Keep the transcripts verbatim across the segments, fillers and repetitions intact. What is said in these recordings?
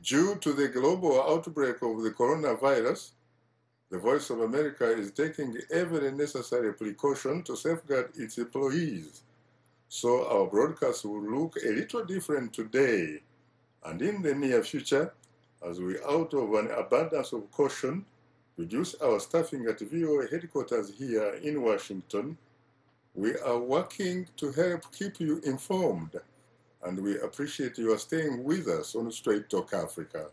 Due to the global outbreak of the coronavirus, the Voice of America is taking every necessary precaution to safeguard its employees. So our broadcast will look a little different today and in the near future, as we, out of an abundance of caution, reduce our staffing at V O A headquarters here in Washington. We are working to help keep you informed, and we appreciate your staying with us on Straight Talk Africa.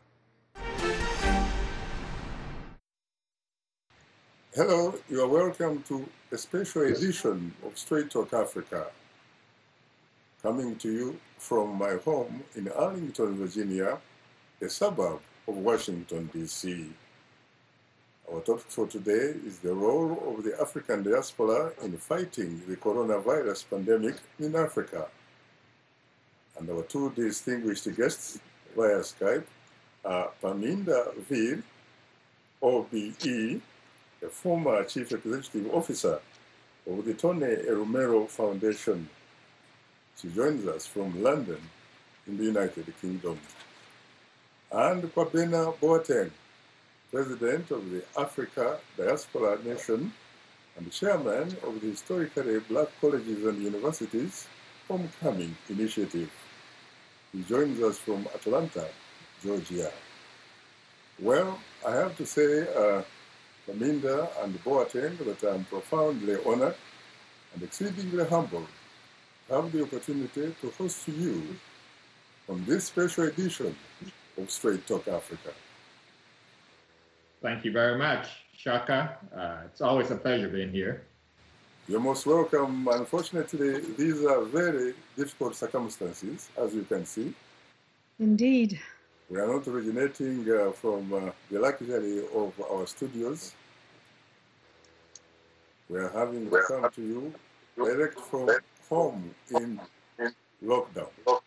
Hello, you are welcome to a special edition of Straight Talk Africa, coming to you from my home in Arlington, Virginia, a suburb of Washington, D C Our topic for today is the role of the African diaspora in fighting the coronavirus pandemic in Africa. And our two distinguished guests via Skype are Paminda Veer, O B E, a former Chief Executive Officer of the Tony Elumelu Foundation. She joins us from London in the United Kingdom. And Kwabena Boateng, President of the Africa Diaspora Nation and Chairman of the Historically Black Colleges and Universities Homecoming Initiative. He joins us from Atlanta, Georgia. Well, I have to say, uh, Paminda and Boateng, that I'm profoundly honored and exceedingly humbled to have the opportunity to host you on this special edition of Straight Talk Africa. Thank you very much, Shaka. Uh, it's always a pleasure being here. You're most welcome. Unfortunately, these are very difficult circumstances, as you can see. Indeed. We are not originating uh, from uh, the luxury of our studios. We are having to come to you direct from home in lockdown.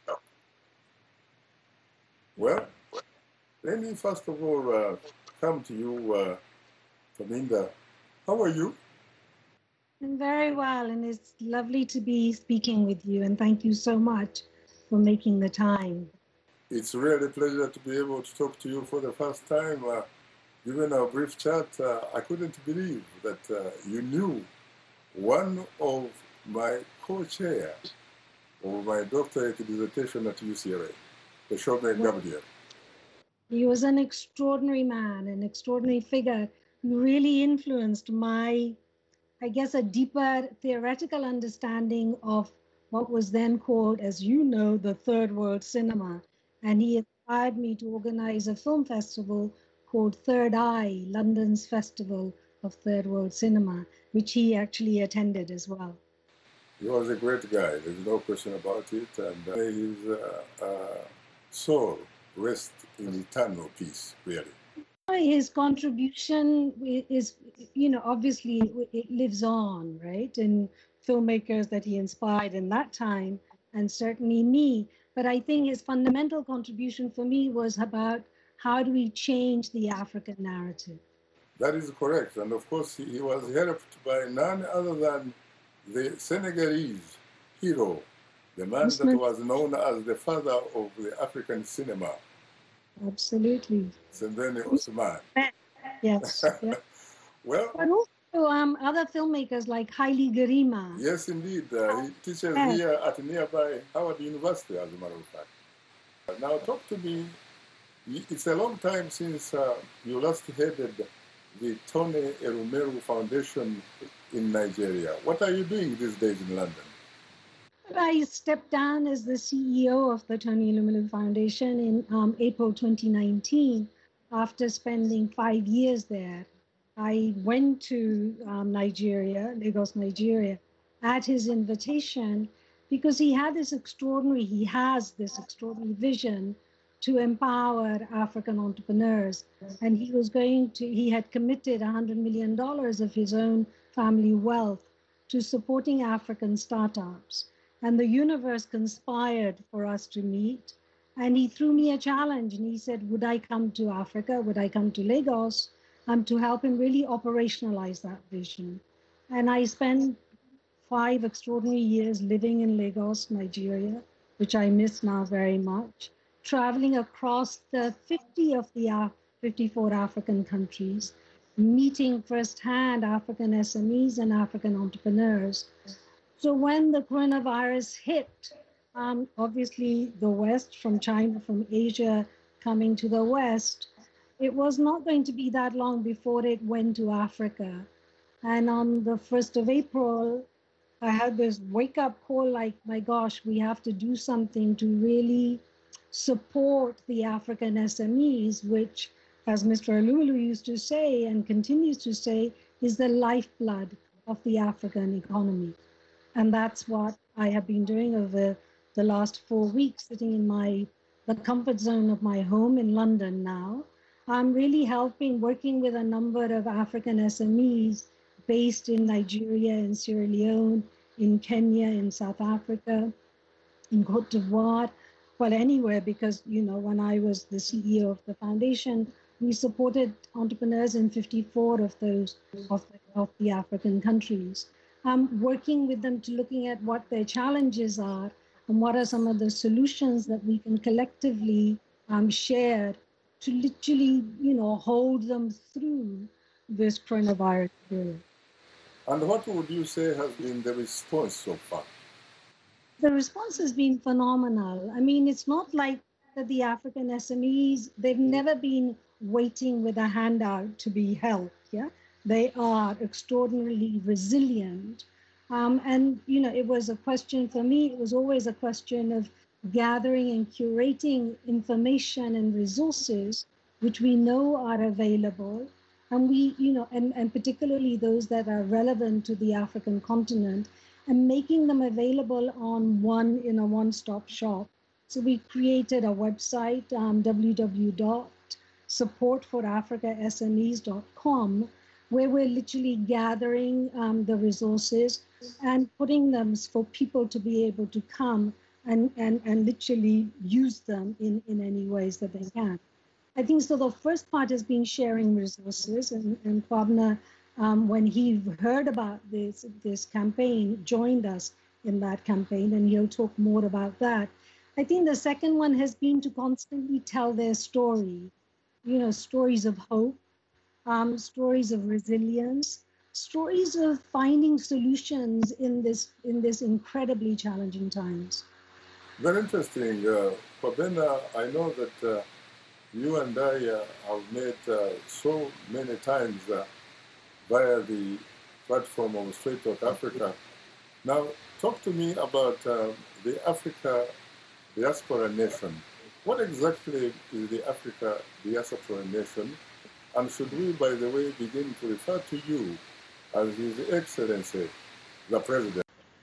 Well, let me first of all uh, come to you, uh, Paminda. How are you? I'm very well, and it's lovely to be speaking with you, and thank you so much for making the time. It's really a pleasure to be able to talk to you for the first time. Uh, given our brief chat, uh, I couldn't believe that uh, you knew one of my co-chair of my doctorate dissertation at U C L A, Eshome Gabriel. He was an extraordinary man, an extraordinary figure who really influenced my, I guess, a deeper theoretical understanding of what was then called, as you know, the Third World Cinema. And he inspired me to organize a film festival called Third Eye, London's Festival of Third World Cinema, which he actually attended as well. He was a great guy, there's no question about it. And uh, his uh, uh, soul rest in eternal peace, really. His contribution is, you know, obviously it lives on, right? And filmmakers that he inspired in that time, and certainly me. But I think his fundamental contribution for me was about how do we change the African narrative? That is correct. And of course, he was helped by none other than the Senegalese hero, the man that was known as the father of the African cinema. Absolutely. Sembene Ousmane. Yes. Yeah. Well, but also um, other filmmakers like Haile Gerima. Yes, indeed. Uh, he teaches yes. here at nearby Howard University, as a matter of fact. Now, talk to me. It's a long time since uh, you last headed the Tony Elumelu Foundation in Nigeria. What are you doing these days in London? I stepped down as the C E O of the Tony Elumelu Foundation in um, April twenty nineteen after spending five years there. I went to um, Nigeria, Lagos, Nigeria, at his invitation because he had this extraordinary, he has this extraordinary vision to empower African entrepreneurs. And he was going to, he had committed one hundred million dollars of his own family wealth to supporting African startups. And the universe conspired for us to meet. And he threw me a challenge and he said, would I come to Africa? Would I come to Lagos? Um, to help him really operationalize that vision. And I spent five extraordinary years living in Lagos, Nigeria, which I miss now very much, traveling across the fifty of the uh, fifty-four African countries, meeting firsthand African S M Es and African entrepreneurs. So when the coronavirus hit, um, obviously the West, from China, from Asia coming to the West, it was not going to be that long before it went to Africa. And on the first of April, I had this wake up call like, my gosh, we have to do something to really support the African S M Es, which, as Mister Alulu used to say and continues to say, is the lifeblood of the African economy. And that's what I have been doing over the last four weeks, sitting in my the comfort zone of my home in London now. I'm really helping, working with a number of African S M Es based in Nigeria, in Sierra Leone, in Kenya, in South Africa, in Cote d'Ivoire, well, anywhere, because, you know, when I was the C E O of the foundation, we supported entrepreneurs in fifty-four of those, of the, of the African countries. Um, working with them to looking at what their challenges are and what are some of the solutions that we can collectively um, share to literally, you know, hold them through this coronavirus period. And what would you say has been the response so far? The response has been phenomenal. I mean, it's not like that the African S M Es, they've never been waiting with a handout to be helped, yeah? They are extraordinarily resilient. Um, and, you know, it was a question for me, it was always a question of gathering and curating information and resources which we know are available. And we, you know, and, and particularly those that are relevant to the African continent, and making them available on one, in a one-stop shop. So we created a website, um, w w w dot support for africa s m es dot com, where we're literally gathering um, the resources and putting them for people to be able to come and, and, and literally use them in, in any ways that they can. I think so the first part has been sharing resources, and, and Kwabena, um, when he heard about this, this campaign, joined us in that campaign, and he'll talk more about that. I think the second one has been to constantly tell their story, you know, stories of hope, um, stories of resilience, stories of finding solutions in this, in this incredibly challenging times. Very interesting. Uh, Kwabena, I know that uh, you and I uh, have met uh, so many times uh, via the platform of Straight Talk Africa. Now, talk to me about uh, the Africa Diaspora Nation. What exactly is the Africa Diaspora Nation? And should we, by the way, begin to refer to you as His Excellency, the President?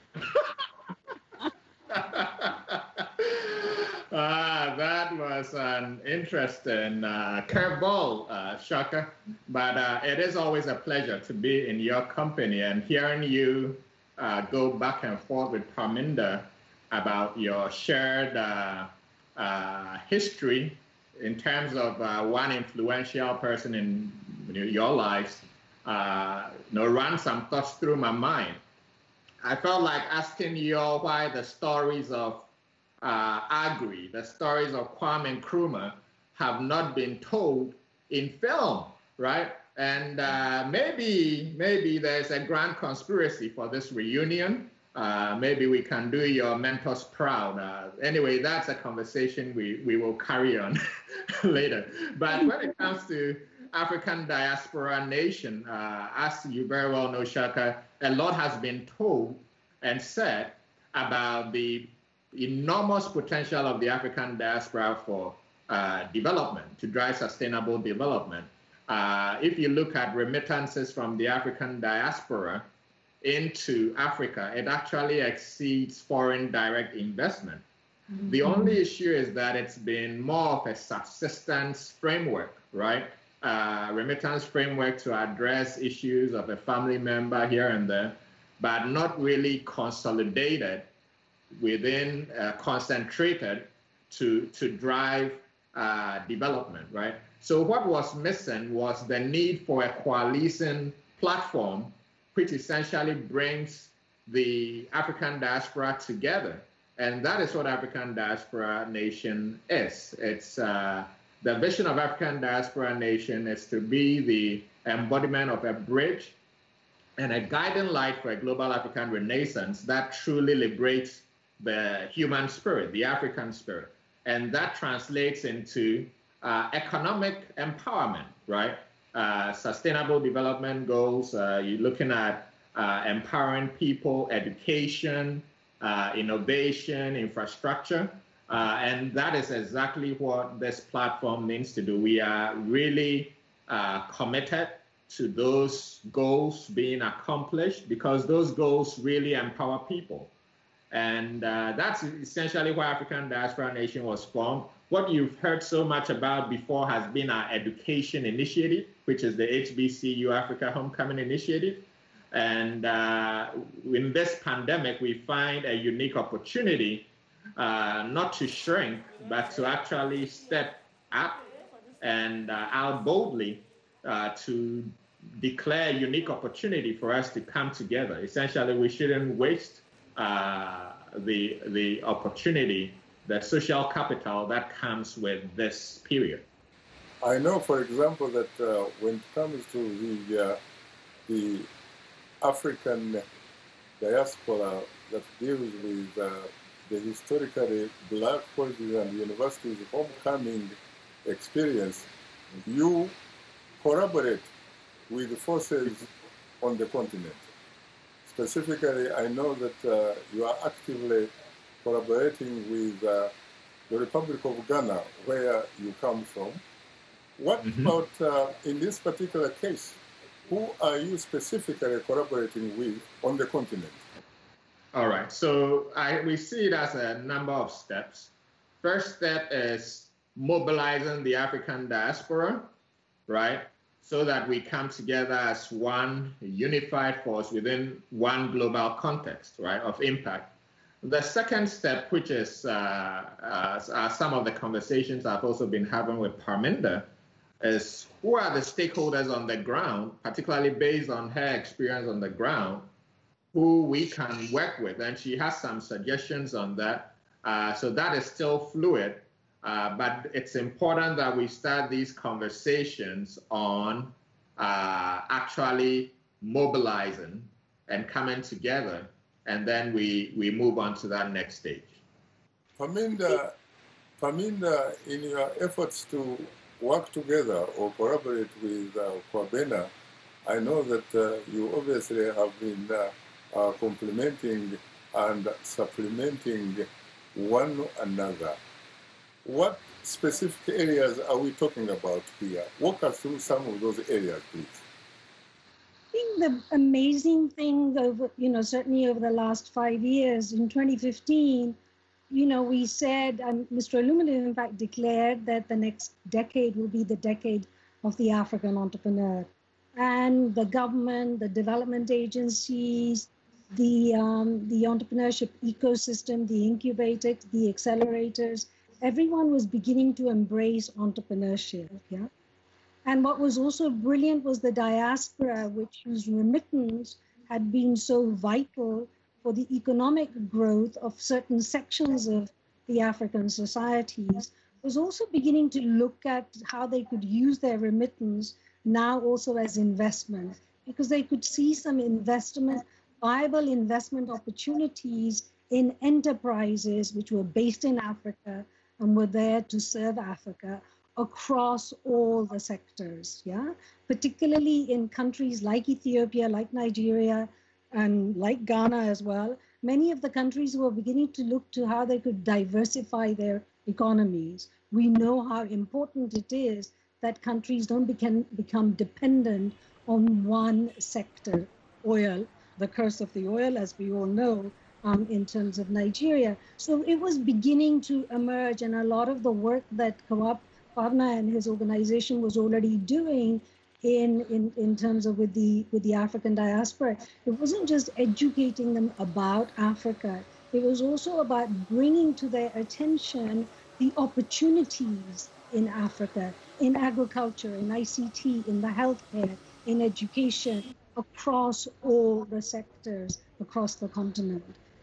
Ah, that was an interesting uh, curveball, uh, Shaka. But uh, it is always a pleasure to be in your company and hearing you uh, go back and forth with Parminder about your shared uh, uh, history in terms of uh, one influential person in your lives. Uh, you know, ran some thoughts through my mind. I felt like asking you all why the stories of Uh, Agri, the stories of Kwame Nkrumah have not been told in film, right? And uh, maybe, maybe there's a grand conspiracy for this reunion. Uh, maybe we can do your mentors proud. Uh, anyway, that's a conversation we, we will carry on later. But when it comes to African Diaspora Nation, uh, as you very well know, Shaka, a lot has been told and said about the enormous potential of the African diaspora for uh, development, to drive sustainable development. Uh, if you look at remittances from the African diaspora into Africa, it actually exceeds foreign direct investment. Mm-hmm. The only issue is that it's been more of a subsistence framework, right? Uh, remittance framework to address issues of a family member here and there, but not really consolidated within, uh, concentrated to, to drive uh, development, right? So what was missing was the need for a coalition platform, which essentially brings the African diaspora together And that is what African Diaspora Nation is. It's uh, the vision of African Diaspora Nation is to be the embodiment of a bridge and a guiding light for a global African renaissance that truly liberates the human spirit, the African spirit. And that translates into uh, economic empowerment, right? Uh, sustainable development goals, uh, you're looking at uh, empowering people, education, uh, innovation, infrastructure. Uh, and that is exactly what this platform means to do. We are really uh, committed to those goals being accomplished because those goals really empower people. And uh, that's essentially why African Diaspora Nation was formed. What you've heard so much about before has been our education initiative, which is the H B C U Africa Homecoming Initiative. And uh, in this pandemic, we find a unique opportunity uh, not to shrink, but to actually step up and uh, out boldly uh, to declare a unique opportunity for us to come together. Essentially, we shouldn't waste uh, the, the opportunity, the social capital that comes with this period. I know, for example, that uh, when it comes to the, uh, the African diaspora that deals with uh, the historically black colleges and universities homecoming experience, you collaborate with the forces on the continent. Specifically, I know that uh, you are actively collaborating with uh, the Republic of Ghana, where you come from. What mm-hmm. about, uh, in this particular case, who are you specifically collaborating with on the continent? All right, so I, we see it as a number of steps. First step is mobilizing the African diaspora, right? So that we come together as one unified force within one global context, right, of impact. The second step, which is uh, uh, some of the conversations I've also been having with Parminder, is who are the stakeholders on the ground, particularly based on her experience on the ground, who we can work with. And she has some suggestions on that. Uh, so that is still fluid. Uh, but it's important that we start these conversations on uh, actually mobilizing and coming together, and then we, we move on to that next stage. Parminder, Parminder, in your efforts to work together or collaborate with uh, Kwabena, I know that uh, you obviously have been uh, uh, complementing and supplementing one another. What specific areas are we talking about here? Walk us through some of those areas, please. I think the amazing thing, over, you know, certainly over the last five years, in twenty fifteen, you know, we said, and Mister Olumide, in fact, declared that the next decade will be the decade of the African entrepreneur. And the government, the development agencies, the, um, the entrepreneurship ecosystem, the incubators, the accelerators, everyone was beginning to embrace entrepreneurship, yeah? And what was also brilliant was the diaspora, which whose remittance had been so vital for the economic growth of certain sections of the African societies, was also beginning to look at how they could use their remittance now also as investment, because they could see some investment, viable investment opportunities in enterprises which were based in Africa and were there to serve Africa across all the sectors, yeah? Particularly in countries like Ethiopia, like Nigeria, and like Ghana as well. Many of the countries were beginning to look to how they could diversify their economies. We know how important it is that countries don't become, become dependent on one sector, oil, the curse of the oil, as we all know, Um, in terms of Nigeria. So it was beginning to emerge, and a lot of the work that Kawab Parna and his organization was already doing in, in, in terms of with the, with the African diaspora, it wasn't just educating them about Africa, it was also about bringing to their attention the opportunities in Africa, in agriculture, in I C T, in the healthcare, in education, across all the sectors across the continent.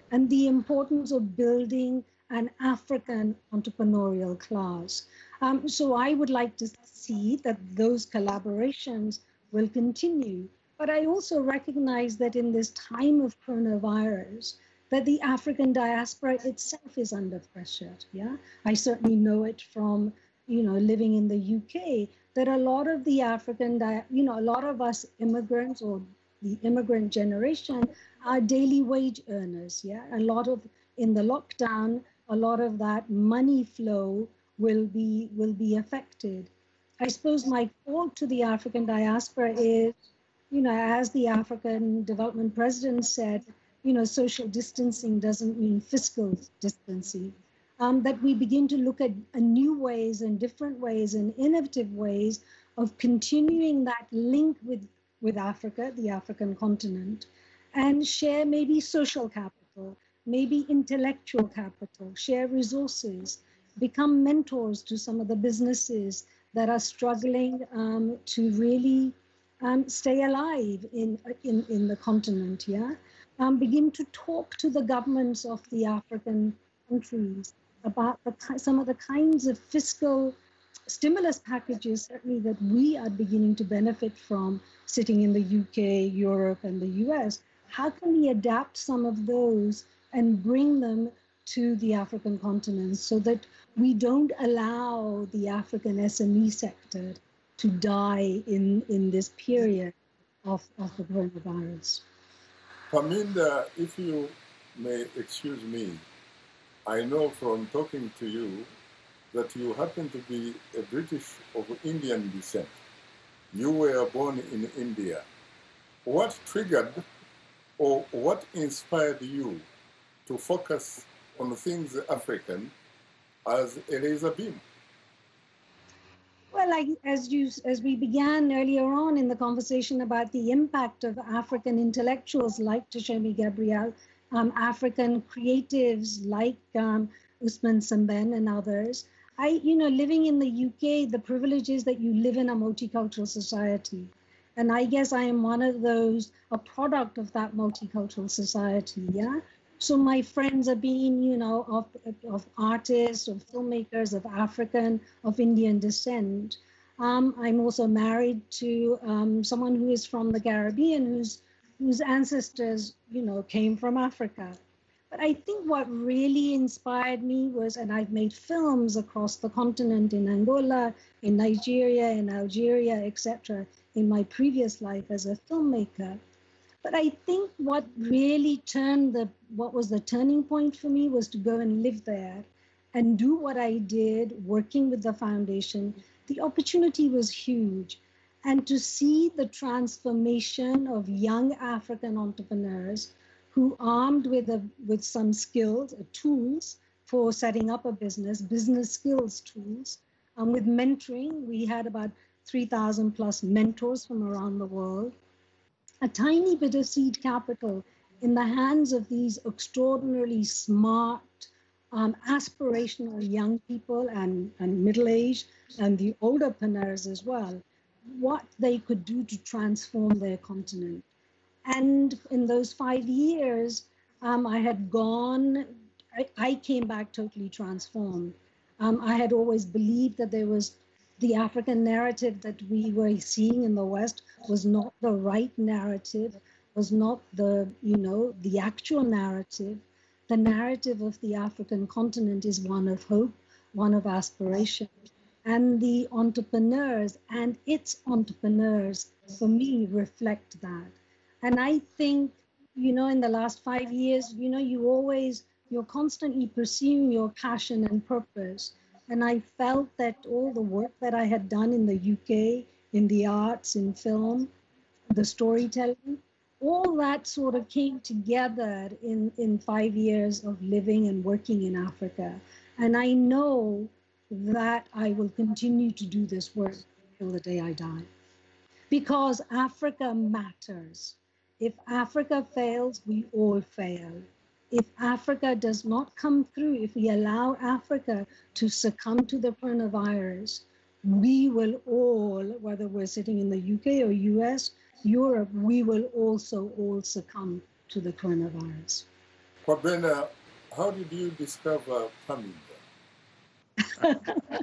and the importance of building an African entrepreneurial class. Um, so I would like to see that those collaborations will continue. But I also recognize that in this time of coronavirus, that the African diaspora itself is under pressure. Yeah, I certainly know it from, you know, living in the U K, that a lot of the African, di- you know, a lot of us immigrants or the immigrant generation are daily wage earners. Yeah, a lot of, in the lockdown, a lot of that money flow will be will be affected. I suppose my call to the African diaspora is, you know, as the African Development President said, you know, social distancing doesn't mean fiscal distancing. Um, that we begin to look at uh, new ways and different ways and innovative ways of continuing that link with, with Africa, the African continent, and share maybe social capital, maybe intellectual capital, share resources, become mentors to some of the businesses that are struggling um, to really um, stay alive in, in, in the continent, yeah? Um, begin to talk to the governments of the African countries about the, some of the kinds of fiscal stimulus packages, certainly that we are beginning to benefit from sitting in the U K, Europe, and the U S. How can we adapt some of those and bring them to the African continent so that we don't allow the African S M E sector to die in, in this period of, of the coronavirus? Paminda, if you may excuse me, I know from talking to you that you happen to be a British of Indian descent. You were born in India. What triggered or what inspired you to focus on things African as a laser beam? Well, I, as you, as we began earlier on in the conversation about the impact of African intellectuals like Tashemi Gabriel, um, African creatives like um, Usman Semben and others, I, you know, living in the U K, the privilege is that you live in a multicultural society. And I guess I am one of those, a product of that multicultural society, yeah? So my friends are being, you know, of, of artists, of filmmakers, of African, of Indian descent. Um, I'm also married to um, someone who is from the Caribbean, whose, whose ancestors, you know, came from Africa. But I think what really inspired me was, and I've made films across the continent in Angola, in Nigeria, in Algeria, et cetera, in my previous life as a filmmaker. But I think what really turned the, what was the turning point for me was to go and live there and do what I did, working with the foundation. The opportunity was huge. And to see the transformation of young African entrepreneurs who, armed with, a, with some skills, uh, tools for setting up a business, business skills tools, um, with mentoring, we had about three thousand plus mentors from around the world. A tiny bit of seed capital in the hands of these extraordinarily smart, um, aspirational young people and, and middle-aged and the older entrepreneurs as well, what they could do to transform their continent. And in those five years, um, I had gone, I, I came back totally transformed. Um, I had always believed that there was the African narrative that we were seeing in the West was not the right narrative, was not the, you know, the actual narrative. The narrative of the African continent is one of hope, one of aspiration. And the entrepreneurs and its entrepreneurs, for me, reflect that. And I think, you know, in the last five years, you know, you always, you're constantly pursuing your passion and purpose. And I felt that all the work that I had done in the U K, in the arts, in film, the storytelling, all that sort of came together in, in five years of living and working in Africa. And I know that I will continue to do this work till the day I die. Because Africa matters. If Africa fails, we all fail. If Africa does not come through, if we allow Africa to succumb to the coronavirus, we will all, whether we're sitting in the U K or U S, Europe, we will also all succumb to the coronavirus. Kwabena, how did you discover coming there?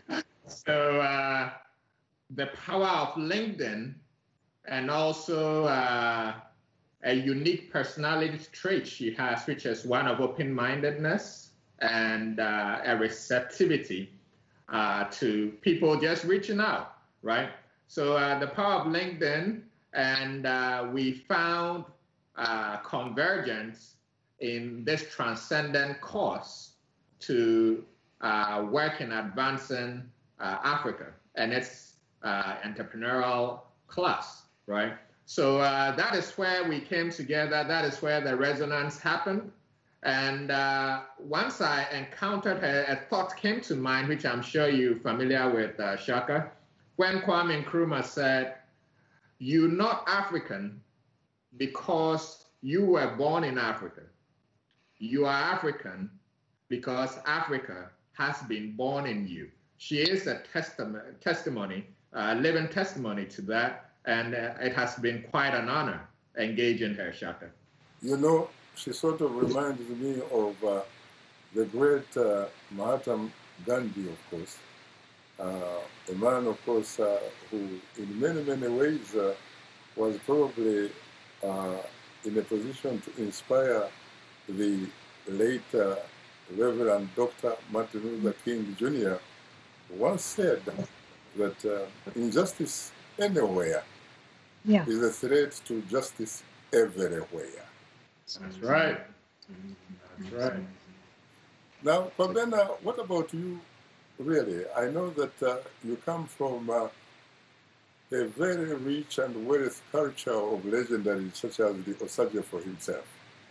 So uh, the power of LinkedIn, and also uh, a unique personality trait she has, which is one of open-mindedness and uh, a receptivity uh, to people just reaching out, right? So uh, the power of LinkedIn, and uh, we found uh, convergence in this transcendent cause to uh, work in advancing uh, Africa and its uh, entrepreneurial class, right? So uh, that is where we came together. That is where the resonance happened. And uh, once I encountered her, a thought came to mind, which I'm sure you're familiar with, uh, Shaka, when Kwame Nkrumah said, "You're not African because you were born in Africa. You are African because Africa has been born in you." She is a testament, testimony, uh, living testimony to that, and uh, it has been quite an honor engaging her, Shaka. You know, she sort of reminds me of uh, the great uh, Mahatma Gandhi, of course, uh, a man, of course, uh, who in many, many ways uh, was probably uh, in a position to inspire the late uh, Reverend Doctor Martin Luther King Junior once said that uh, injustice anywhere Yeah. is a threat to justice everywhere. That's right. That's right. Now, Kwabena, what about you, really? I know that uh, you come from uh, a very rich and wealth culture of legendaries such as the Osagyefo himself,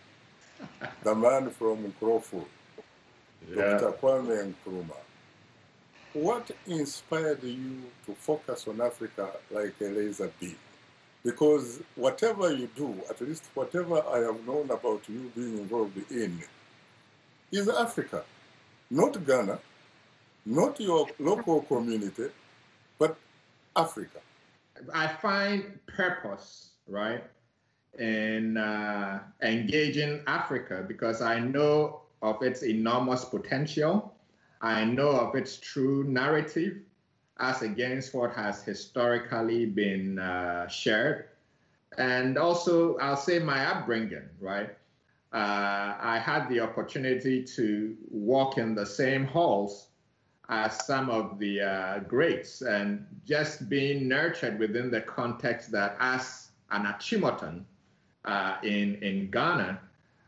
the man from Nkroful, Yeah. Doctor Kwame Nkrumah. What inspired you to focus on Africa like a laser beam? Because whatever you do, at least whatever I have known about you being involved in, is Africa. Not Ghana, not your local community, but Africa. I find purpose, right, in uh, engaging Africa because I know of its enormous potential. I know of its true narrative as against what has historically been uh, shared. And also, I'll say my upbringing, right? Uh, I had the opportunity to walk in the same halls as some of the uh, greats, and just being nurtured within the context that as an Achimothan uh, in, in Ghana,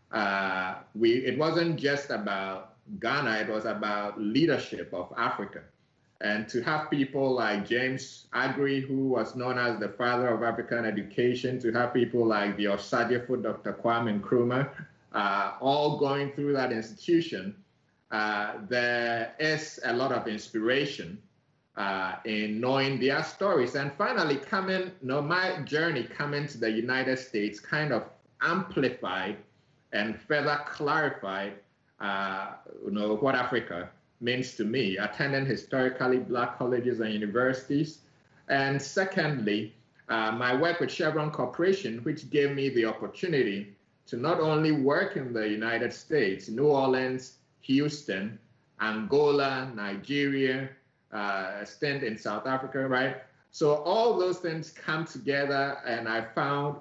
uh, we, it wasn't just about Ghana, it was about leadership of Africa. And to have people like James Aggrey, who was known as the father of African education, to have people like the Osagyefo, Doctor Kwame Nkrumah, uh, all going through that institution, uh, there is a lot of inspiration uh, in knowing their stories. And finally, coming, you know, my journey coming to the United States kind of amplified and further clarified Uh, you know, what Africa means to me, attending historically Black colleges and universities. And secondly, uh, my work with Chevron Corporation, which gave me the opportunity to not only work in the United States, New Orleans, Houston, Angola, Nigeria, uh, a stint in South Africa, right? So all those things come together, and I found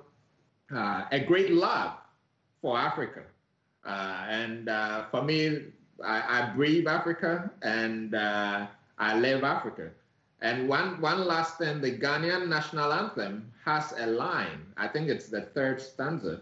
uh, a great love for Africa. Uh, and uh, for me, I, I breathe Africa, and uh, I live Africa. And one, one last thing, the Ghanaian national anthem has a line, I think it's the third stanza.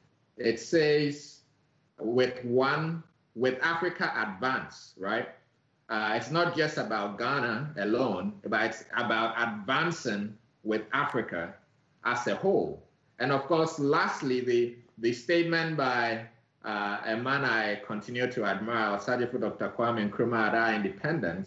It says, with one, with Africa advance, right? Uh, it's not just about Ghana alone, but it's about advancing with Africa as a whole. And of course, lastly, the, the statement by Uh, a man I continue to admire, Osagyefo Doctor Kwame Nkrumah, at our independence,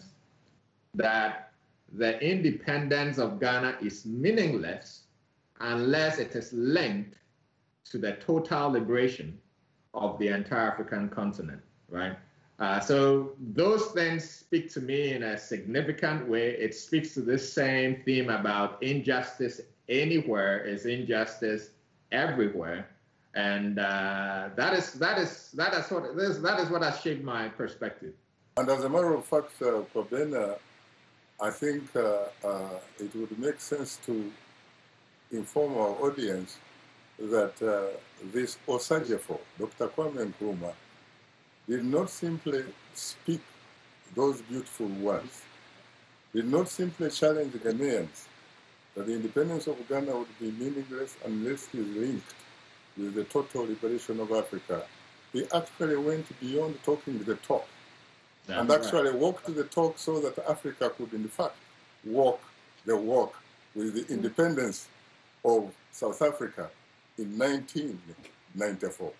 that the independence of Ghana is meaningless unless it is linked to the total liberation of the entire African continent, right? Uh, so those things speak to me in a significant way. It speaks to this same theme about injustice anywhere is injustice everywhere. And uh, that is that is that is what that is what has shaped my perspective. And as a matter of fact, uh, Kobena, I think uh, uh, it would make sense to inform our audience that uh, this Osajefo, Doctor Kwame Nkrumah, did not simply speak those beautiful words, did not simply challenge the Ghanaians that the independence of Ghana would be meaningless unless it is linked with the total liberation of Africa. He actually went beyond talking the talk. That's and actually right. walked the talk so that Africa could, in fact, walk the walk with the independence of South Africa in nineteen ninety-four.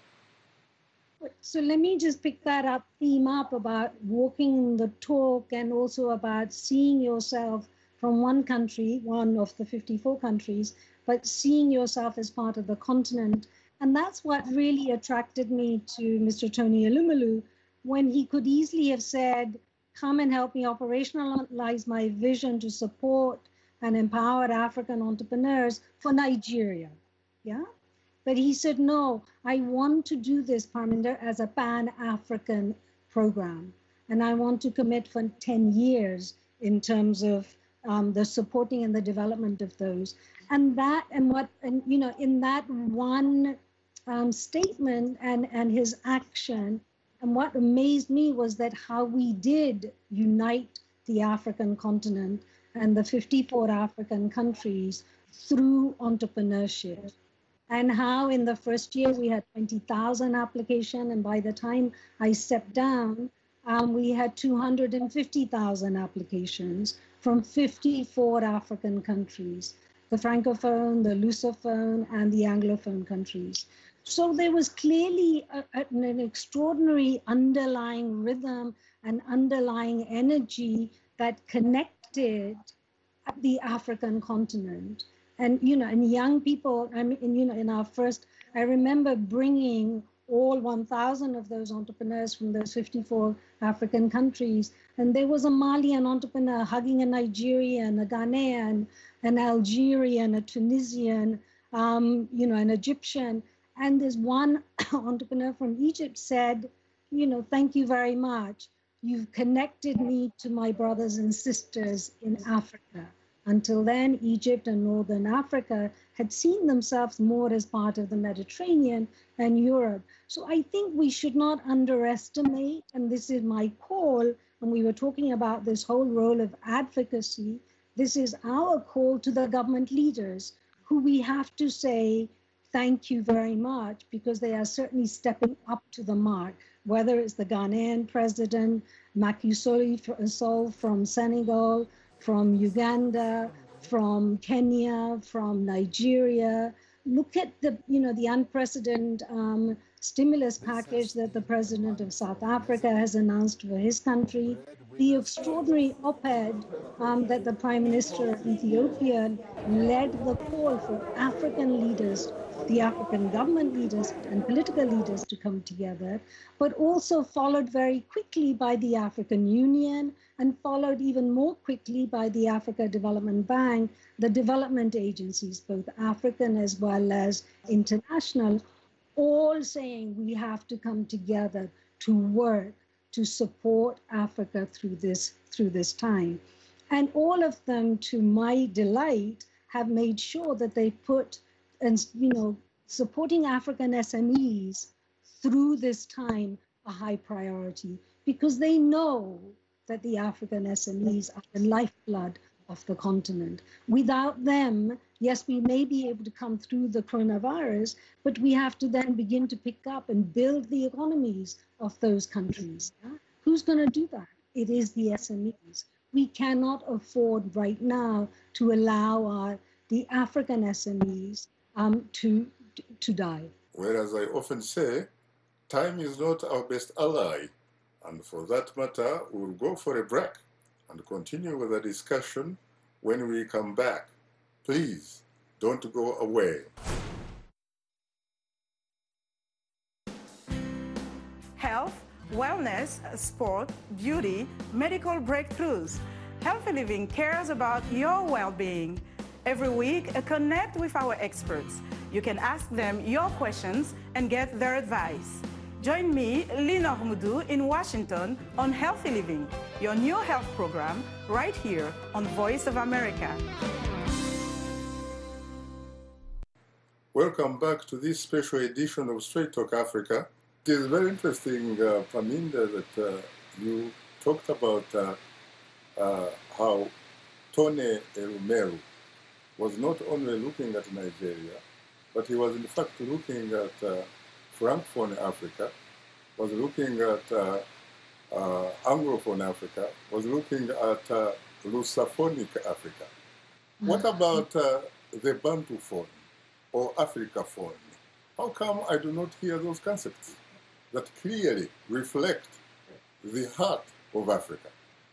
So let me just pick that up, theme up about walking the talk and also about seeing yourself from one country, one of the fifty-four countries, but seeing yourself as part of the continent. And that's what really attracted me to Mister Tony Elumelu, when he could easily have said, come and help me operationalize my vision to support and empower African entrepreneurs for Nigeria. Yeah. But he said, no, I want to do this, Parminder, as a Pan-African program. And I want to commit for ten years in terms of um, the supporting and the development of those. And that, and what, and you know, in that one um, statement and, and his action, and what amazed me was that how we did unite the African continent and the fifty-four African countries through entrepreneurship. And how in the first year we had twenty thousand applications, and by the time I stepped down, um, we had two hundred fifty thousand applications from fifty-four African countries, the Francophone, the Lusophone, and the Anglophone countries. So there was clearly a, a, an extraordinary underlying rhythm and underlying energy that connected the African continent. And, you know, and young people, I mean, you know, in our first, I remember bringing all one thousand of those entrepreneurs from those fifty-four African countries. And there was a Malian entrepreneur hugging a Nigerian, a Ghanaian, an Algerian, a Tunisian, um, you know, an Egyptian. And this one entrepreneur from Egypt said, you know, thank you very much. You've connected me to my brothers and sisters in Africa. Until then, Egypt and Northern Africa had seen themselves more as part of the Mediterranean and Europe. So I think we should not underestimate, and this is my call, when we were talking about this whole role of advocacy, this is our call to the government leaders, who we have to say, thank you very much, because they are certainly stepping up to the mark, whether it's the Ghanaian president, Macky Sall from Senegal, from Uganda, from Kenya, from Nigeria. Look at the, you know, the unprecedented um, stimulus package that the president of South Africa has announced for his country, the extraordinary op-ed um, that the Prime Minister of Ethiopia led the call for African leaders, the African government leaders and political leaders to come together, but also followed very quickly by the African Union and followed even more quickly by the Africa Development Bank, the development agencies, both African as well as international, all saying we have to come together to work to support Africa through this, through this time. And all of them, to my delight, have made sure that they put, and you know, supporting African S M Es through this time a high priority, because they know that the African S M Es are the lifeblood of the continent. Without them, yes, we may be able to come through the coronavirus, but we have to then begin to pick up and build the economies of those countries. Yeah? Who's going to do that? It is the S M Es. We cannot afford right now to allow our, the African S M Es um, to, to die. Whereas I often say, time is not our best ally. And for that matter, we'll go for a break and continue with the discussion when we come back. Please don't go away. Health, wellness, sport, beauty, medical breakthroughs. Healthy Living cares about your well-being. Every week, connect with our experts. You can ask them your questions and get their advice. Join me, Linor Moudou, in Washington on Healthy Living, your new health program, right here on Voice of America. Welcome back to this special edition of Straight Talk Africa. It is very interesting, uh, Paminda, that uh, you talked about uh, uh, how Tony Elumelu was not only looking at Nigeria, but he was in fact looking at uh, Francophone Africa, was looking at uh, uh, Anglophone Africa, was looking at uh, Lusophonic Africa. Mm-hmm. What about uh, the Bantuphone or Africaphone? How come I do not hear those concepts that clearly reflect the heart of Africa?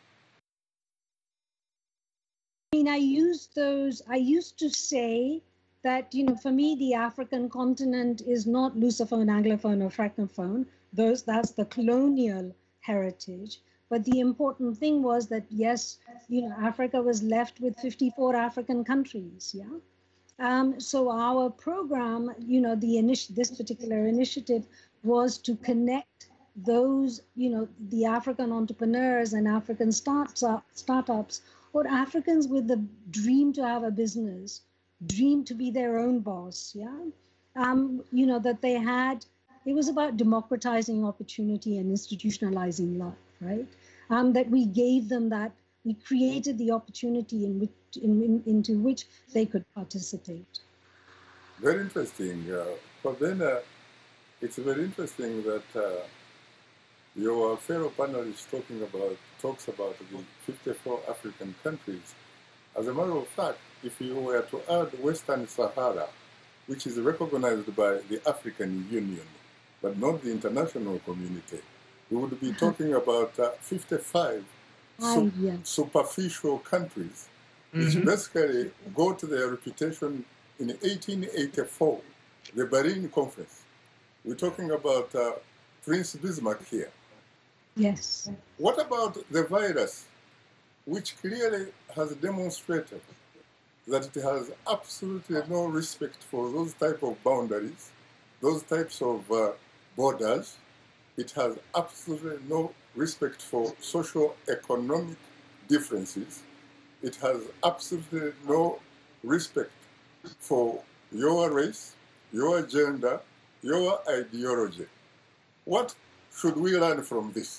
I mean, I used those, I used to say that, you know, for me, the African continent is not Lusophone, Anglophone, or Francophone. Those, that's the colonial heritage. But the important thing was that, yes, you know, Africa was left with fifty-four African countries, yeah? Um, so our program, you know, the initi- this particular initiative was to connect those, you know, the African entrepreneurs and African startups, startups or Africans with the dream to have a business, dream to be their own boss, yeah? Um, you know, that they had, it was about democratizing opportunity and institutionalizing life, right? Um, that we gave them that, we created the opportunity in which, in, in, into which they could participate. Very interesting. Uh, but then uh, it's very interesting that uh, your fellow panelist talking about, talks about the fifty-four African countries. As a matter of fact, if you were to add Western Sahara, which is recognized by the African Union, but not the international community, we would be talking about uh, fifty-five su- yeah. superficial countries, which mm-hmm. basically got their reputation in eighteen eighty-four, the Berlin Conference. We're talking about uh, Prince Bismarck here. Yes. What about the virus, which clearly has demonstrated that it has absolutely no respect for those type of boundaries, those types of uh, borders. It has absolutely no respect for socio-economic differences. It has absolutely no respect for your race, your gender, your ideology. What should we learn from this?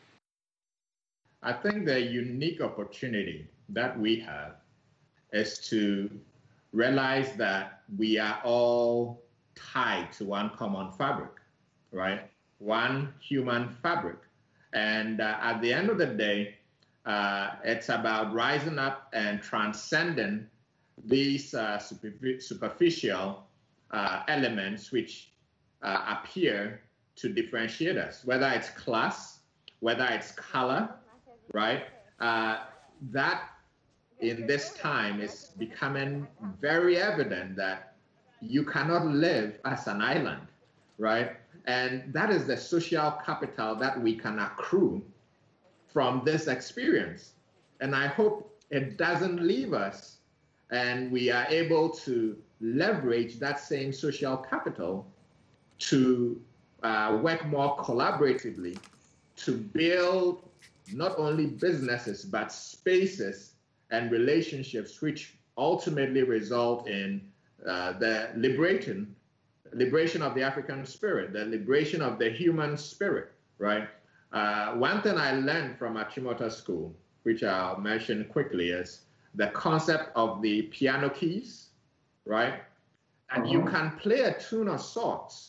I think the unique opportunity that we have is to realize that we are all tied to one common fabric, right? One human fabric. And uh, at the end of the day, uh, it's about rising up and transcending these uh, superficial uh, elements which uh, appear to differentiate us, whether it's class, whether it's color, right? Uh, that in this time is becoming very evident that you cannot live as an island, right? And that is the social capital that we can accrue from this experience. And I hope it doesn't leave us and we are able to leverage that same social capital to uh, work more collaboratively to build not only businesses, but spaces and relationships which ultimately result in uh, the liberation, liberation of the African spirit, the liberation of the human spirit, right? Uh, one thing I learned from Achimota School, which I'll mention quickly, is the concept of the piano keys, right? And you can play a tune of sorts.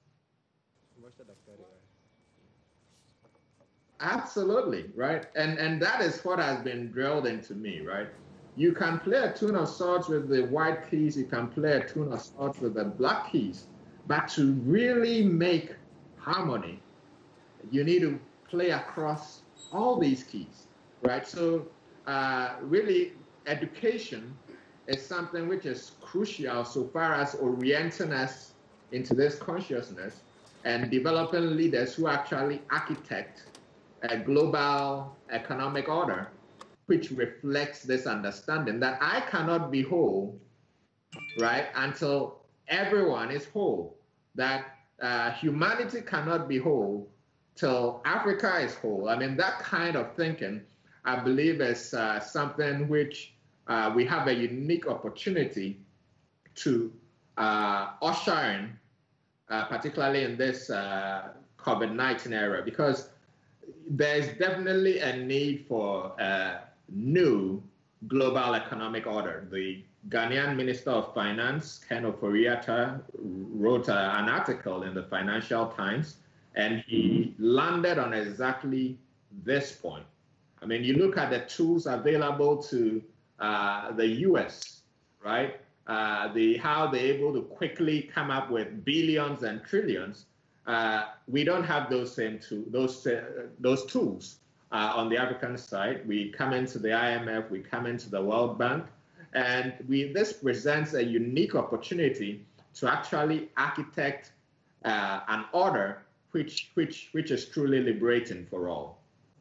Absolutely, right? And and that is what has been drilled into me, right? You can play a tune of sorts with the white keys, you can play a tune of sorts with the black keys, but to really make harmony, you need to play across all these keys, right? So uh, really, education is something which is crucial so far as orienting us into this consciousness and developing leaders who actually architect a global economic order which reflects this understanding that I cannot be whole, right, until everyone is whole, that uh, humanity cannot be whole till Africa is whole. I mean, that kind of thinking, I believe, is uh, something which uh, we have a unique opportunity to uh, usher in, uh, particularly in this uh, COVID nineteen era, because there's definitely a need for a new global economic order. The Ghanaian Minister of Finance, Ken Ofori-Atta, wrote uh, an article in the Financial Times, and he landed on exactly this point. I mean, you look at the tools available to uh, the U S, right? Uh, the how they're able to quickly come up with billions and trillions. Uh, we don't have those same to, those uh, those tools uh, on the African side. We come into the I M F, we come into the World Bank, and we this presents a unique opportunity to actually architect uh, an order which which which is truly liberating for all.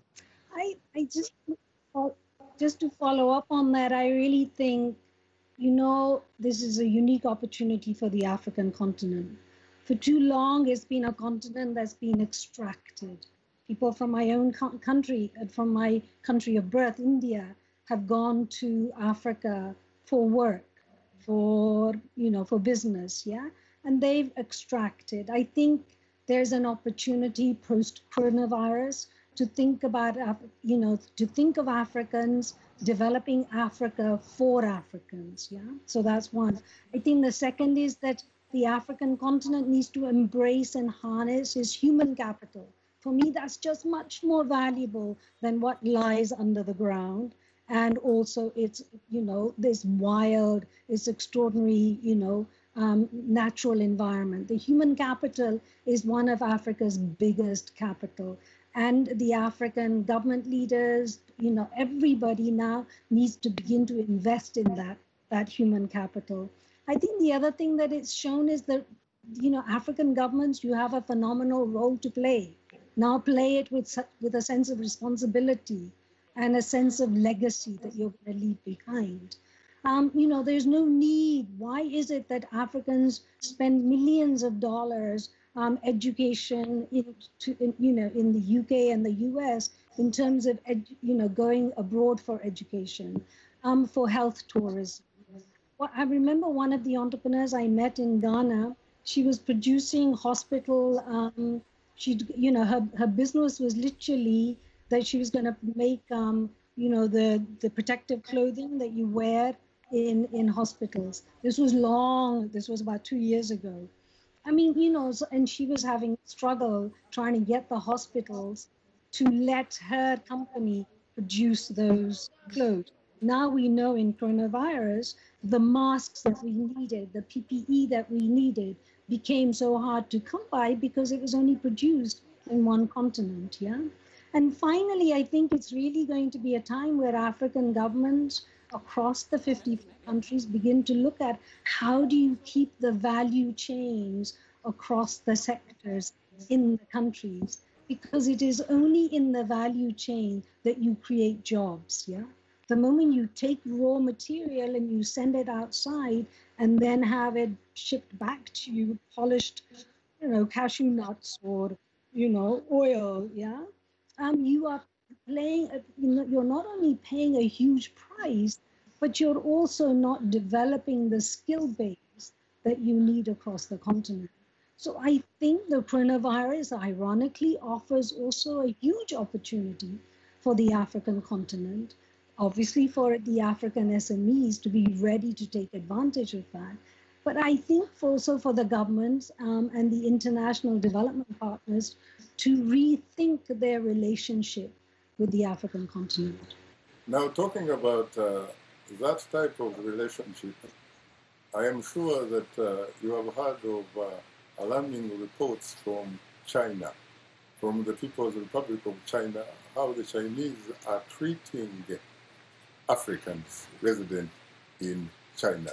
I I just just to follow up on that, I really think, you know, this is a unique opportunity for the African continent. For too long, it's been a continent that's been extracted. People from my own country, from my country of birth, India, have gone to Africa for work, for, you know, for business, yeah? And they've extracted. I think there's an opportunity post-coronavirus to think about, you know, to think of Africans developing Africa for Africans, yeah? So that's one. I think the second is that the African continent needs to embrace and harness its human capital. For me, that's just much more valuable than what lies under the ground. And also it's, you know, this wild, this extraordinary, you know, um, natural environment. The human capital is one of Africa's biggest capital. And the African government leaders, you know, everybody now needs to begin to invest in that, that human capital. I think the other thing that it's shown is that, you know, African governments, you have a phenomenal role to play. Now play it with, with a sense of responsibility and a sense of legacy that you're going to leave behind. Um, you know, there's no need. Why is it that Africans spend millions of dollars um, education in, to, in, you know, in the U K and the U S in terms of, ed, you know, going abroad for education, um, for health tourism? Well, I remember one of the entrepreneurs I met in Ghana, she was producing hospital, um, she, you know, her, her business was literally that she was going to make, um, you know, the, the protective clothing that you wear in, in hospitals. This was long, this was about two years ago. I mean, you know, and she was having struggle trying to get the hospitals to let her company produce those clothes. Now we know in coronavirus, the masks that we needed, the P P E that we needed became so hard to come by because it was only produced in one continent, yeah? And finally, I think it's really going to be a time where African governments across the fifty countries begin to look at how do you keep the value chains across the sectors in the countries, because it is only in the value chain that you create jobs, yeah? The moment you take raw material and you send it outside and then have it shipped back to you, polished, you know, cashew nuts or, you know, oil, yeah? Um, you are playing, a, you know, you're not only paying a huge price, but you're also not developing the skill base that you need across the continent. So I think the coronavirus, ironically, offers also a huge opportunity for the African continent, obviously for the African S M Es to be ready to take advantage of that. But I think also for the governments um, and the international development partners to rethink their relationship with the African continent. Now, talking about uh, that type of relationship, I am sure that uh, you have heard of uh, alarming reports from China, from the People's Republic of China, how the Chinese are treating Africans resident in China.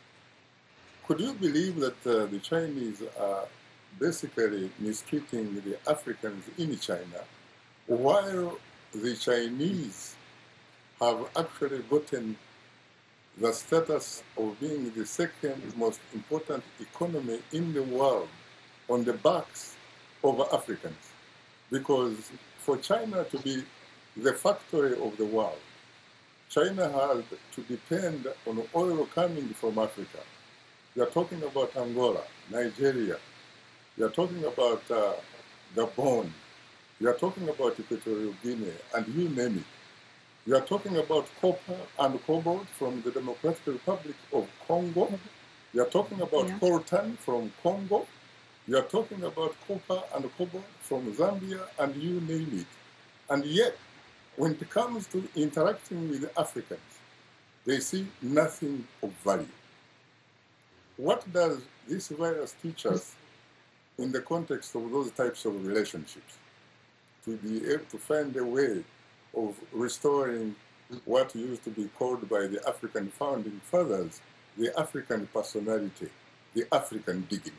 Could you believe that uh, the Chinese are basically mistreating the Africans in China, while the Chinese have actually gotten the status of being the second most important economy in the world on the backs of Africans. Because for China to be the factory of the world, China had to depend on oil coming from Africa. We are talking about Angola, Nigeria. We are talking about uh, Gabon. We are talking about Equatorial Guinea, and you name it. We are talking about copper and cobalt from the Democratic Republic of Congo. We are talking about Yeah. coltan from Congo. We are talking about copper and cobalt from Zambia, and you name it. And yet, when it comes to interacting with Africans, they see nothing of value. What does this virus teach us in the context of those types of relationships? To be able to find a way of restoring what used to be called by the African founding fathers the African personality, the African dignity.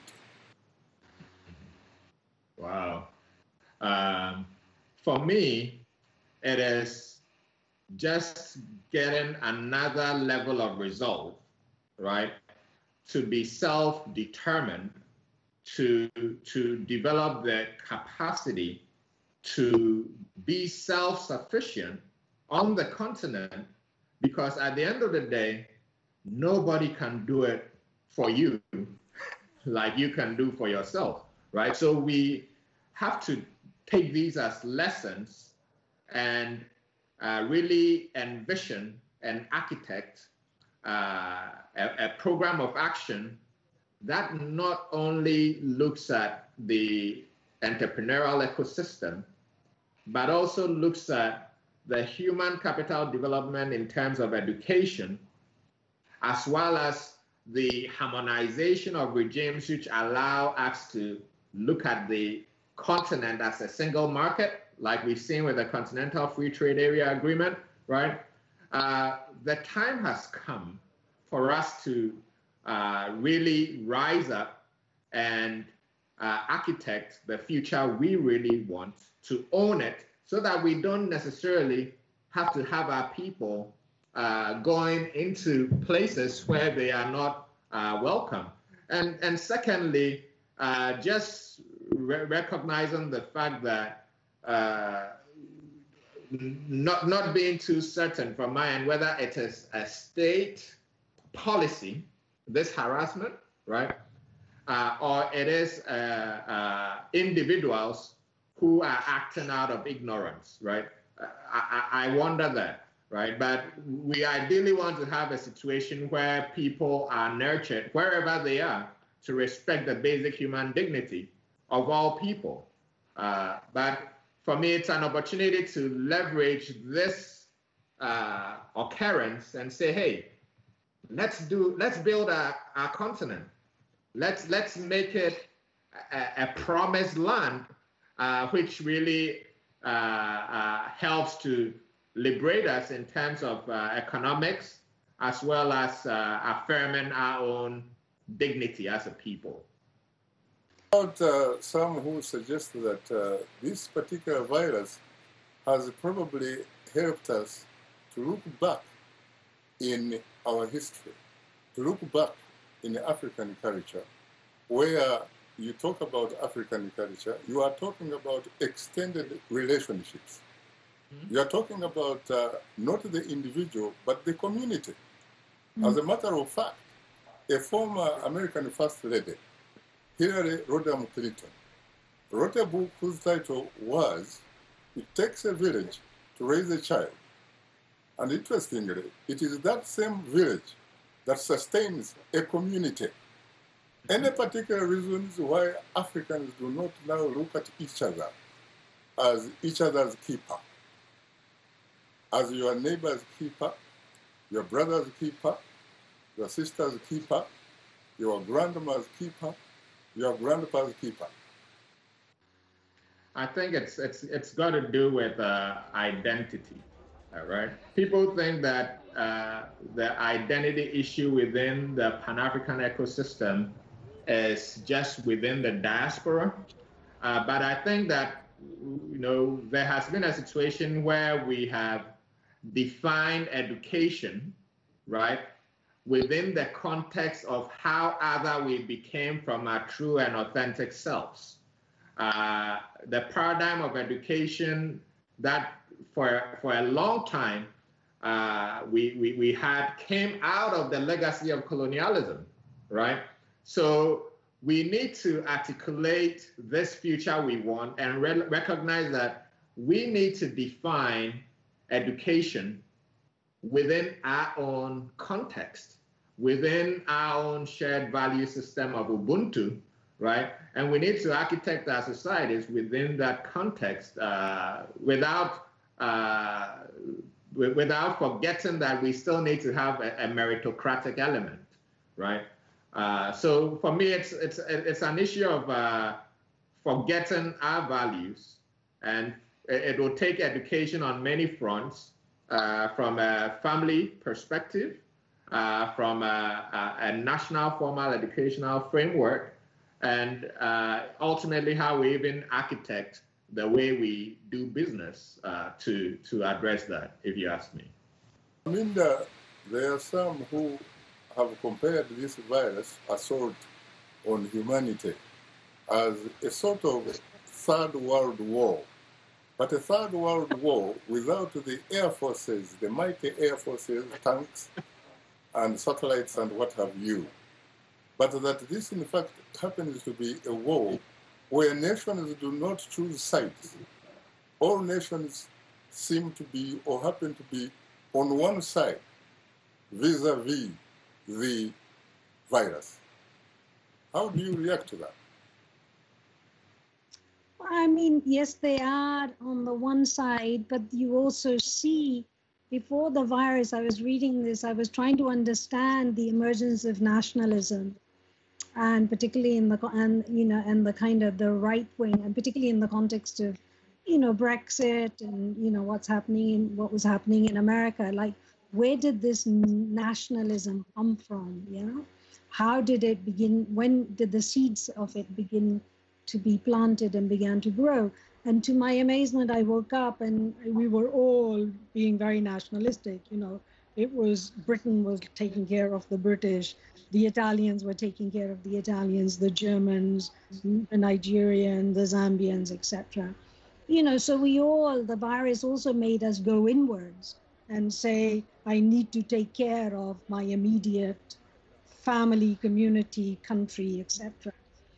Wow. Um, for me, it is just getting another level of resolve, right? To be self-determined, to, to develop the capacity to be self-sufficient on the continent, because at the end of the day, nobody can do it for you like you can do for yourself, right? So we have to take these as lessons and uh, really envision and architect uh, a, a program of action that not only looks at the entrepreneurial ecosystem, but also looks at the human capital development in terms of education, as well as the harmonization of regimes which allow us to look at the continent as a single market, like we've seen with the Continental Free Trade Area Agreement, right? Uh, the time has come for us to uh, really rise up and uh, architect the future we really want, to own it, so that we don't necessarily have to have our people uh, going into places where they are not uh, welcome. And, and secondly, uh, just re recognizing the fact that uh, not, not being too certain from my end whether it is a state policy, this harassment, right? Uh, or it is uh, uh, individuals who are acting out of ignorance, right? I, I, I wonder that, right? But we ideally want to have a situation where people are nurtured, wherever they are, to respect the basic human dignity of all people. Uh, but for me, it's an opportunity to leverage this uh, occurrence and say, hey, let's do, let's build our, our continent. Let's, let's make it a, a promised land, uh, which really uh, uh, helps to liberate us in terms of uh, economics, as well as uh, affirming our own dignity as a people. About uh, some who suggest that uh, this particular virus has probably helped us to look back in our history, to look back in African culture, where you talk about African culture, you are talking about extended relationships. Mm-hmm. You are talking about uh, not the individual, but the community. Mm-hmm. As a matter of fact, a former American First Lady, Hillary Rodham Clinton, wrote a book whose title was, "It Takes a Village to Raise a Child." And interestingly, it is that same village that sustains a community. Any particular reasons why Africans do not now look at each other as each other's keeper, as your neighbor's keeper, your brother's keeper, your sister's keeper, your grandma's keeper, your grandpa's keeper? I think it's it's it's got to do with uh, identity, all right? People think that uh, the identity issue within the Pan-African ecosystem is just within the diaspora, uh, but I think that, you know, there has been a situation where we have defined education, right, within the context of how other we became from our true and authentic selves. Uh, the paradigm of education that for, for a long time uh, we, we, we had came out of the legacy of colonialism, right? So we need to articulate this future we want and re recognize that we need to define education within our own context, within our own shared value system of Ubuntu, right? And we need to architect our societies within that context uh, without, uh, without forgetting that we still need to have a, a meritocratic element, right? Uh, so for me, it's, it's, it's an issue of uh, forgetting our values, and it, it will take education on many fronts, uh, from a family perspective, uh, from a, a, a national formal educational framework, and uh, ultimately how we even architect the way we do business uh, to, to address that, if you ask me. I mean, the, there are some who have compared this virus assault on humanity as a sort of third world war. But a third world war without the air forces, the mighty air forces, tanks, and satellites and what have you. But that this, in fact, happens to be a war where nations do not choose sides. All nations seem to be or happen to be on one side vis-a-vis the virus. How do you react to that? I mean, yes, they are on the one side, but you also see, before the virus, I was reading this, I was trying to understand the emergence of nationalism, and particularly in the, and, you know, and the kind of the right wing, and particularly in the context of, you know, Brexit and, you know, what's happening, in, what was happening in America. Like, where did this nationalism come from, you know? How did it begin, when did the seeds of it begin to be planted and began to grow? And to my amazement, I woke up and we were all being very nationalistic. You know, it was, Britain was taking care of the British, the Italians were taking care of the Italians, the Germans, the Nigerians, the Zambians, et cetera. You know, so we all, the virus also made us go inwards and say, I need to take care of my immediate family, community, country, et cetera.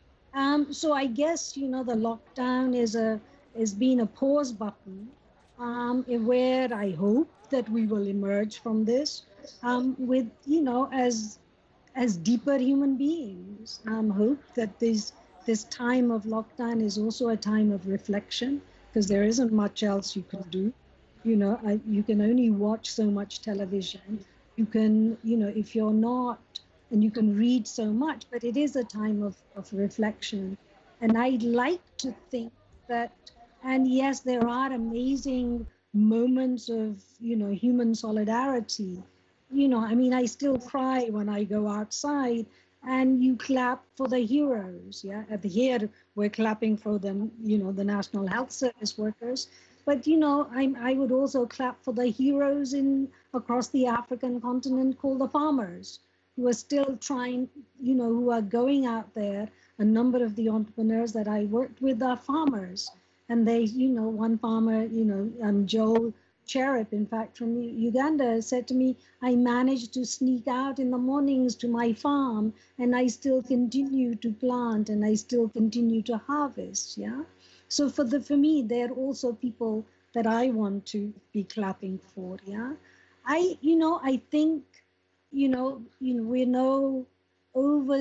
Um, so I guess, you know, the lockdown is a is being a pause button, um, where I hope that we will emerge from this um, with, you know, as as deeper human beings. Um, hope that this this time of lockdown is also a time of reflection, because there isn't much else you can do. You know, I, you can only watch so much television. You can, you know, if you're not, and you can read so much, but it is a time of, of reflection. And I'd like to think that, and yes, there are amazing moments of, you know, human solidarity. You know, I mean, I still cry when I go outside and you clap for the heroes, yeah? At the here, we're clapping for them, you know, the National Health Service workers. But, you know, I, I would also clap for the heroes in across the African continent called the farmers, who are still trying, you know, who are going out there. A number of the entrepreneurs that I worked with are farmers. And they, you know, one farmer, you know, um, Joel Cherub, in fact, from Uganda, said to me, I managed to sneak out in the mornings to my farm and I still continue to plant and I still continue to harvest, yeah? So for, the, for me, they're also people that I want to be clapping for, yeah? I, you know, I think, you know, you know, we know over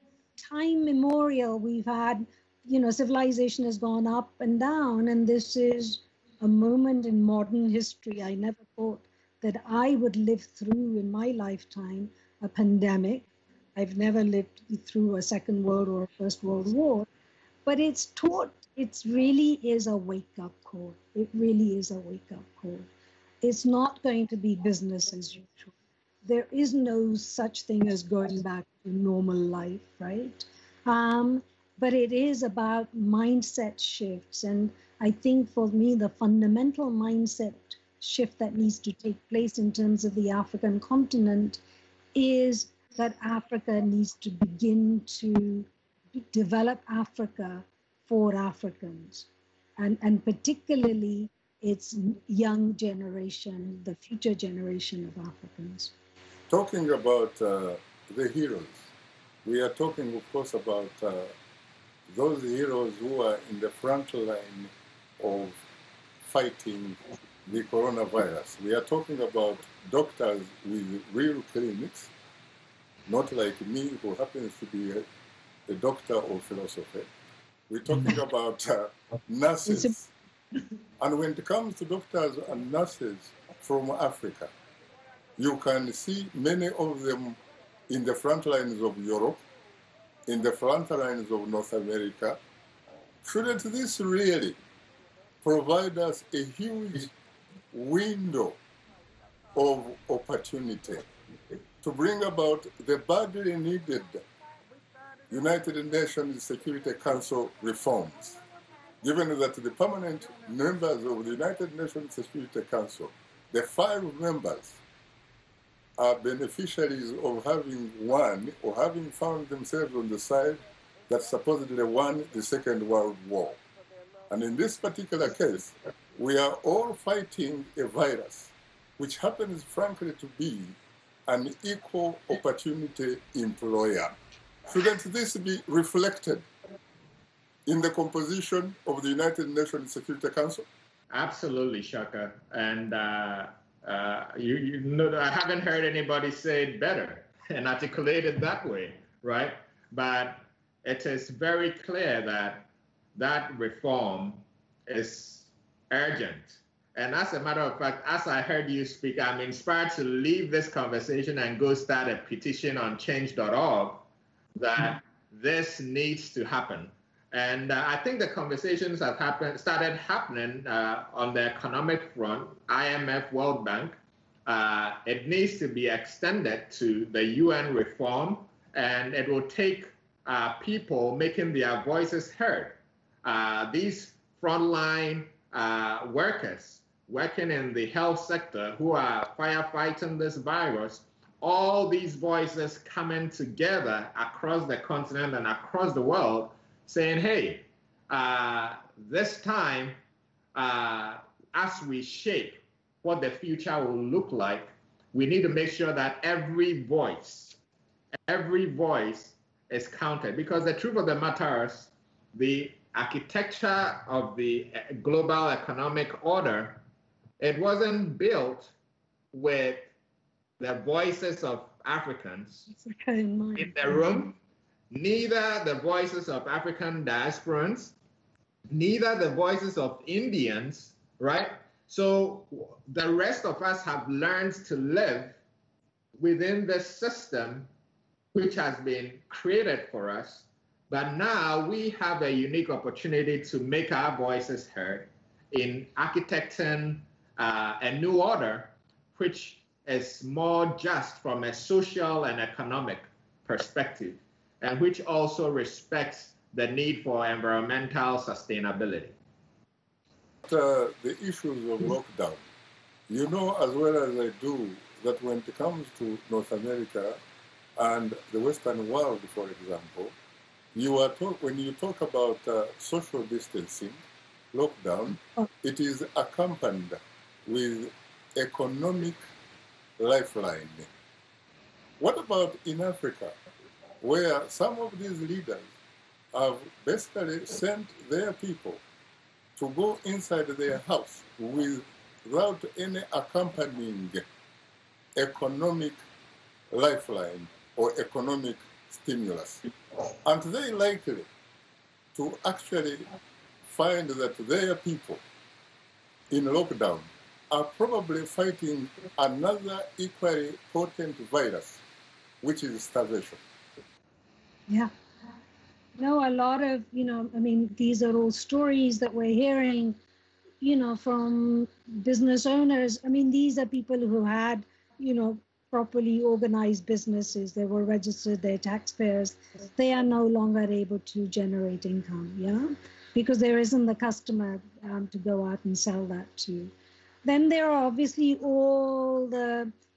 time immemorial, we've had, you know, civilization has gone up and down, and this is a moment in modern history. I never thought that I would live through in my lifetime a pandemic. I've never lived through a Second World or a First World War, but it's taught, it really is a wake-up call. It really is a wake-up call. It's not going to be business as usual. There is no such thing as going back to normal life, right? Um, but it is about mindset shifts. And I think for me, the fundamental mindset shift that needs to take place in terms of the African continent is that Africa needs to begin to develop Africa for Africans, and, and particularly its young generation, the future generation of Africans. Talking about uh, the heroes, we are talking, of course, about uh, those heroes who are in the front line of fighting the coronavirus. We are talking about doctors with real clinics, not like me, who happens to be a, a doctor of philosophy. We're talking about uh, nurses. And when it comes to doctors and nurses from Africa, you can see many of them in the front lines of Europe, in the front lines of North America. Shouldn't this really provide us a huge window of opportunity to bring about the badly needed United Nations Security Council reforms, given that the permanent members of the United Nations Security Council, the five members, are beneficiaries of having won or having found themselves on the side that supposedly won the Second World War. And in this particular case, we are all fighting a virus, which happens, frankly, to be an equal opportunity employer. Shouldn't this be reflected in the composition of the United Nations Security Council? Absolutely, Shaka. And uh, uh, you, you know, I haven't heard anybody say it better and articulate it that way, right? But it is very clear that that reform is urgent. And as a matter of fact, as I heard you speak, I'm inspired to leave this conversation and go start a petition on change dot org that this needs to happen. And uh, I think the conversations have happened, started happening uh, on the economic front, I M F, World Bank. Uh, it needs to be extended to the U N reform, and it will take uh, people making their voices heard. Uh, these frontline uh, workers working in the health sector who are firefighting this virus, all these voices coming together across the continent and across the world saying, hey, uh, this time, uh, as we shape what the future will look like, we need to make sure that every voice, every voice is counted. Because the truth of the matter is, the architecture of the global economic order, it wasn't built with the voices of Africans in the room, neither the voices of African diasporans, neither the voices of Indians, right? So the rest of us have learned to live within the system which has been created for us. But now we have a unique opportunity to make our voices heard in architecting uh, a new order, which is more just from a social and economic perspective, and which also respects the need for environmental sustainability. Uh, the issues of lockdown. You know as well as I do that when it comes to North America and the Western world, for example, you are talk, when you talk about uh, social distancing, lockdown, it is accompanied with economic lifeline. What about in Africa, where some of these leaders have basically sent their people to go inside their house without any accompanying economic lifeline or economic stimulus? Aren't they likely to actually find that their people in lockdown are probably fighting another equally potent virus, which is starvation? Yeah. No, a lot of, you know, I mean, these are all stories that we're hearing, you know, from business owners. I mean, these are people who had, you know, properly organized businesses. They were registered, they're taxpayers. They are no longer able to generate income, yeah, because there isn't the customer um, to go out and sell that to. Then there are obviously all the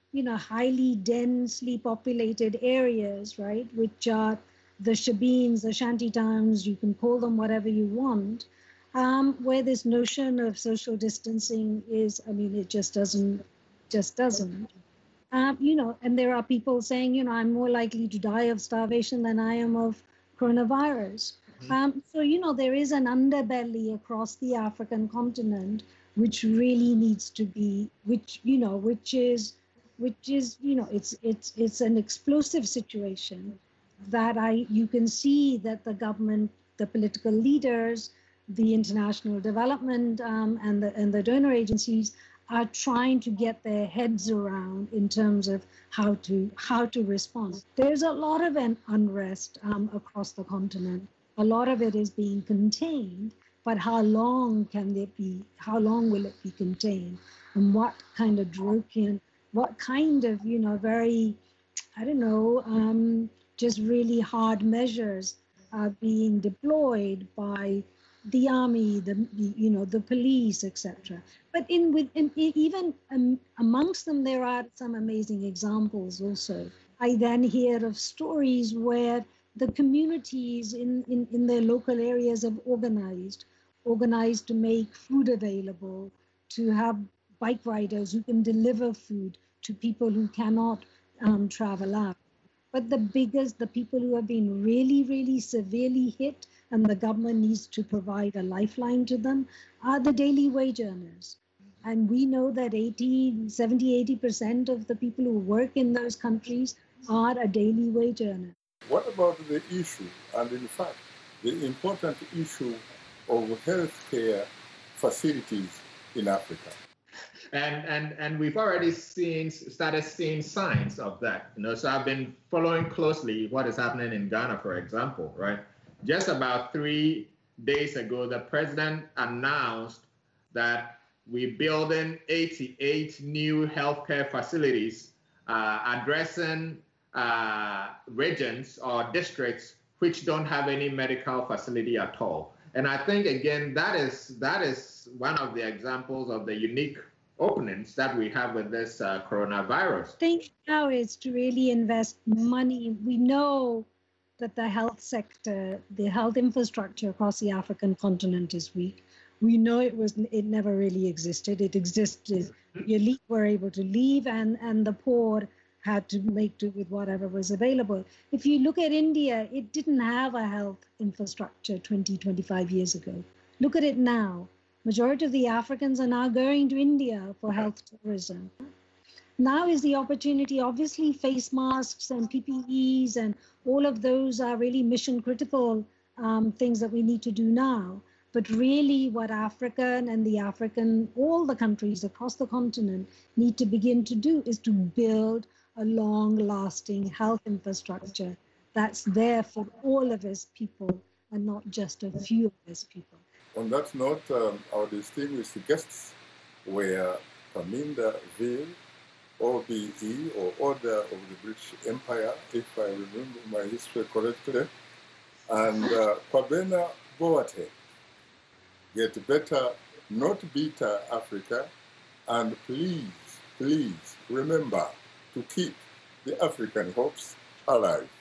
you know, highly densely populated areas, right, which are the shebeens, the shanty towns, you can call them whatever you want, um, where this notion of social distancing is, I mean, it just doesn't, just doesn't. Um, you know, and there are people saying, you know, I'm more likely to die of starvation than I am of coronavirus. Mm-hmm. Um, so, you know, there is an underbelly across the African continent, which really needs to be, which, you know, which is, which is, you know, it's, it's, it's an explosive situation that I, you can see that the government, the political leaders, the international development um, and the, and the donor agencies are trying to get their heads around in terms of how to how to respond. There's a lot of an unrest um, across the continent. A lot of it is being contained, but how long can it be? How long will it be contained? And what kind of draconian, what kind of, you know, very, I don't know, um, just really hard measures are being deployed by the army, the, you know, the police, et cetera. But in with in, even um, amongst them, there are some amazing examples also. I then hear of stories where the communities in, in, in their local areas have organized, organized to make food available, to have bike riders who can deliver food to people who cannot um, travel out. But the biggest, the people who have been really, really severely hit and the government needs to provide a lifeline to them are the daily wage earners. And we know that eighty, seventy, eighty percent of the people who work in those countries are a daily wage earner. What about the issue, and in fact, the important issue of healthcare facilities in Africa? And, and, and we've already seen, started seeing signs of that. You know, so I've been following closely what is happening in Ghana, for example, right? Just about three days ago, the president announced that we're building eighty-eight new healthcare facilities uh, addressing uh, regions or districts which don't have any medical facility at all. And I think, again, that is, that is one of the examples of the unique openings that we have with this uh, coronavirus. I think now is to really invest money. We know that the health sector, the health infrastructure across the African continent is weak. We know it was, it never really existed. It existed, the elite were able to leave and, and the poor had to make do with whatever was available. If you look at India, it didn't have a health infrastructure twenty, twenty-five years ago. Look at it now. Majority of the Africans are now going to India for health tourism. Now is the opportunity, obviously face masks and P P Es and all of those are really mission critical um, things that we need to do now. But really what Africa and the African, all the countries across the continent need to begin to do is to build a long lasting health infrastructure that's there for all of us people and not just a few of us people. On that note, um, our distinguished guests were Paminda Veil, O B E, or Order of the British Empire, if I remember my history correctly, and uh, Kwabena Boateng, Get Better, Not Bitter Africa, and please, please remember to keep the African hopes alive.